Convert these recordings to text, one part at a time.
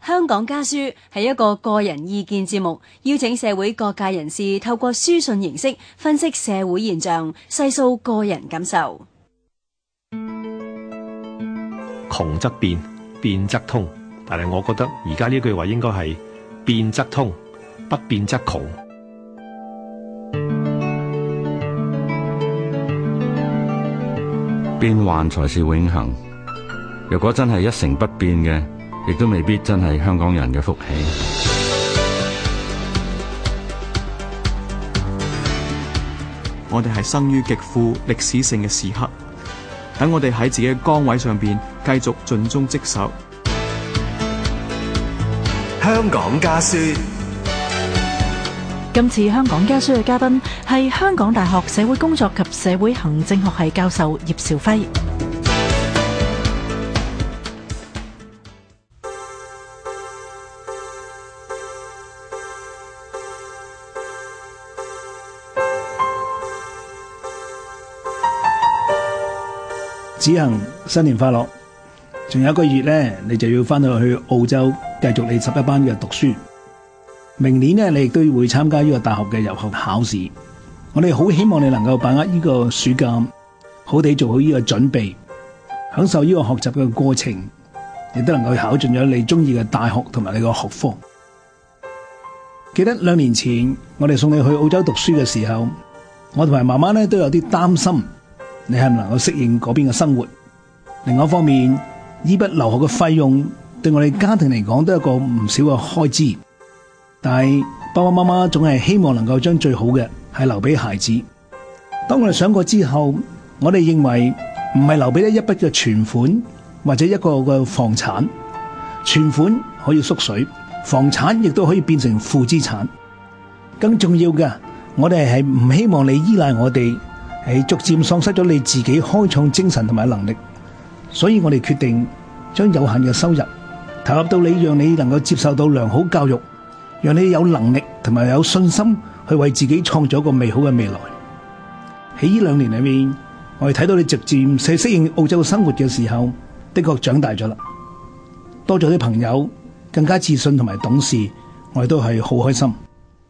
香港家書係一個個人意見節目，邀請社會各界人士透過書信形式分析社會現象，細數個人感受。 窮則變，變則通，但係我覺得而家呢句話應該係變則通，不變則窮。 變幻才是永恆。若果真係一成不變嘅，亦都未必真係香港人嘅福氣。 我哋係生於極富歷史性嘅時刻，等我哋喺自己嘅崗位上邊繼續盡忠職守。 香港家書。 今次香港家書嘅嘉賓係香港大學社會工作及社會行政學系教授葉兆輝。 子恒，新年快樂！仲有一個月呢，你就要翻到去澳洲繼續你11班嘅讀書。明年呢，你亦都會參加呢個大學嘅入學考試。我哋好希望你能夠把握呢個暑假，好地做好呢個準備，享受呢個學習嘅過程，亦都能夠考進咗你中意嘅大學同埋你個學科。記得2年前我哋送你去澳洲讀書嘅時候，我同埋媽媽呢都有啲擔心。你係唔能夠適應嗰邊嘅生活？另外一方面，依筆留學嘅費用對我哋家庭嚟講都係一個唔少嘅開支。但係爸爸媽媽總係希望能夠將最好嘅係留俾孩子。當我哋想過之後，我哋認為唔係留俾一筆嘅存款或者一個嘅房產，存款可以縮水，房產亦都可以變成負資產。更重要嘅，我哋係唔希望你依賴我哋。係逐漸喪失咗你自己開創精神同埋能力，所以我哋決定將有限嘅收入投入到你，讓你能夠接受到良好教育，讓你有能力同埋有信心去為自己創造一個美好嘅未來。喺呢2年裏面，我哋睇到你逐漸去適應澳洲生活嘅時候，的確長大咗啦，多咗啲朋友，更加自信同埋懂事，我哋都係好開心。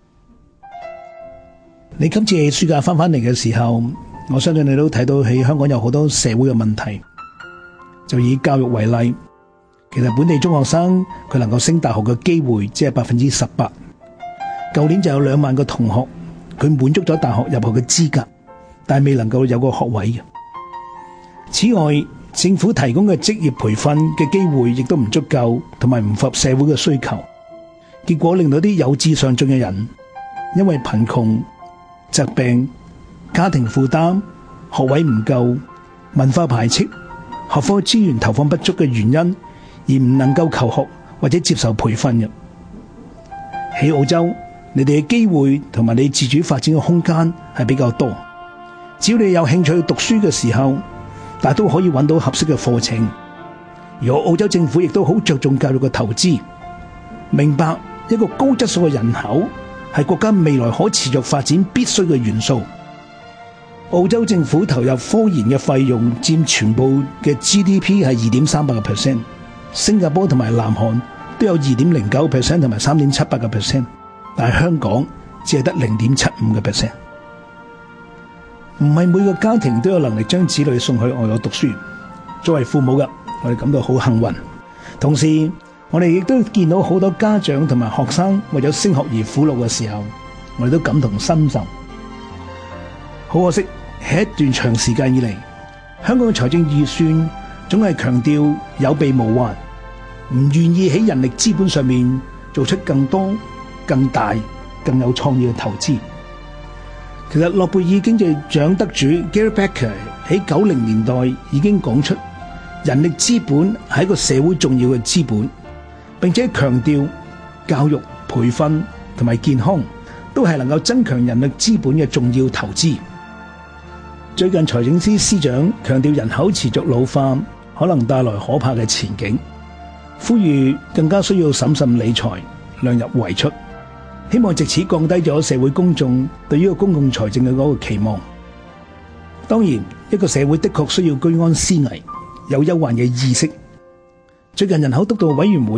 你今次喺暑假翻嚟嘅時候，我相信你都睇到喺香港有好多社會嘅問題。就以教育為例，其實本地中學生佢能夠升大學嘅機會只係18%。舊年就有2萬個同學佢滿足咗大學入學嘅資格，但係未能夠有個學位嘅。此外，政府提供嘅職業培訓嘅機會亦都唔足夠，同埋唔符合社會嘅需求，結果令到啲有志上進嘅人因為貧窮、疾病、家庭負擔、學位唔夠、文化排斥、學科資源投放不足嘅原因，而唔能夠求學或者接受培訓嘅。喺澳洲，你哋嘅機會同埋你自主發展嘅空間係比較多。只要你有興趣去讀書嘅時候，但都可以揾到合適嘅課程。而澳洲政府亦都好着重教育嘅投資，明白一個高質素嘅人口係國家未來可持續發展必須嘅元素。澳洲政府投入科研嘅費用佔全部嘅 GDP 係 2.38%， 新加坡同埋南韓都有 2.09% 同埋 3.78%， 但係香港只係得 0.75%。 唔係每個家庭都有能力將子女送去外國讀書，作為父母嘅我哋感到好幸運。同時我哋亦都見到好多家長同埋學生為咗升學而苦惱嘅時候，我哋都感同身受。好可惜，喺一段長時間以嚟，香港嘅財政預算總係強調有備無患，唔願意喺人力資本上面做出更多、更大、更有創意嘅投資。其實諾貝爾經濟獎得主 Gary Becker 喺90年代已經講出，人力資本係一個社會重要嘅資本，並且強調教育、培訓同埋健康都係能夠增強人力資本嘅重要投資。最近財政司司長強調人口持續老化可能帶來可怕嘅前景，呼籲更加需要審慎理財，量入為出，希望藉此降低咗社會公眾對於個公共財政嘅嗰個期望。當然，一個社會的確需要居安思危，有憂患嘅意識。最近人口督導委員會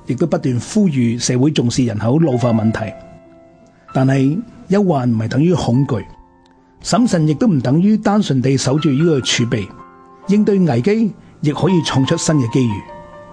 亦都不斷呼籲社會重視人口老化問題。但係憂患唔係等於恐懼，審慎亦都唔等於單純地守住呢個儲備，應對危機亦可以創出新嘅機遇。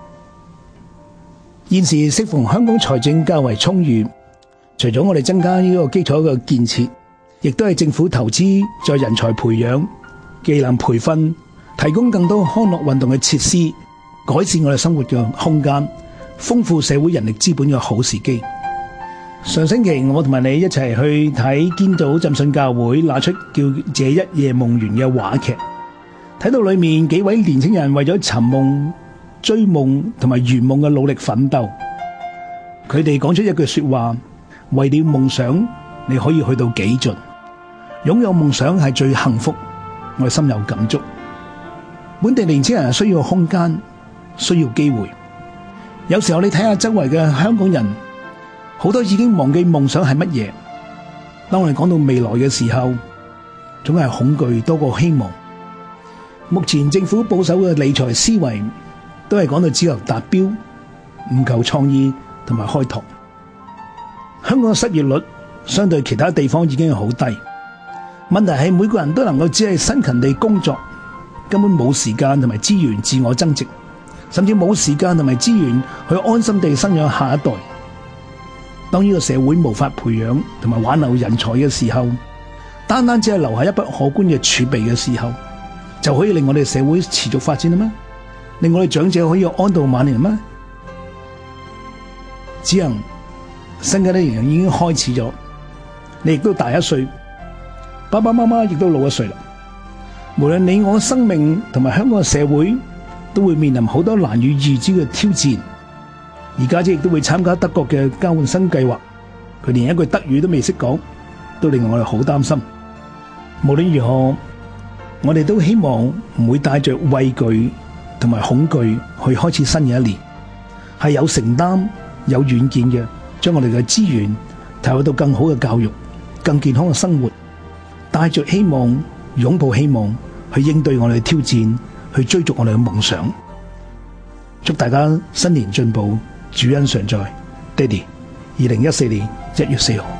現時適逢香港財政較為充裕，除咗我哋增加呢個基礎嘅建設，亦都係政府投資在人才培養、技能培訓，提供更多康樂運動嘅設施，改善我哋生活嘅空間，豐富社會人力資本嘅好時機。上星期我同埋你一齊去睇堅道浸信教會那出叫《這一夜夢圓》嘅話劇，睇到裏面幾位年輕人為咗尋夢、追夢同埋圓夢嘅努力奮鬥，佢哋講出一句說話：為了夢想，你可以去到幾盡。擁有夢想係最幸福，我心有感觸。本地年輕人需要空間，需要機會。有時候你睇下周圍嘅香港人，好多已經忘記夢想係乜嘢。當我哋講到未來嘅時候，總係恐懼多過希望。目前政府保守嘅理財思維都係講到只求達標，唔求創意同埋開拓。香港嘅失業率相對其他地方已經係好低，問題係每個人都能夠只係辛勤地工作，根本冇時間同埋資源自我增值，甚至冇時間同埋資源去安心地生養下一代。當呢個社會無法培養同埋挽留人才嘅時候，單單只係留下一筆可觀嘅儲備嘅時候，就可以令我哋社會持續發展啦咩？令我哋長者可以安度晚年咩？只能新嘅一年已經開始咗，你亦都大一歲，爸爸媽媽亦都老一歲啦。無論你我生命同埋香港嘅社會，都會面臨好多難以預知嘅挑戰。而家姐亦都會參加德國嘅交換生計劃，佢連一句德語都未識講，都令我哋好擔心。無論如何，我哋都希望唔會帶着畏懼同埋恐懼去開始新嘅一年，係有承擔、有遠見嘅，將我哋嘅資源投入到更好嘅教育、更健康嘅生活，帶着希望、擁抱希望去應對我哋嘅挑戰，去追逐我哋嘅夢想。祝大家新年進步，主恩常在。爹哋，2014年1月4號。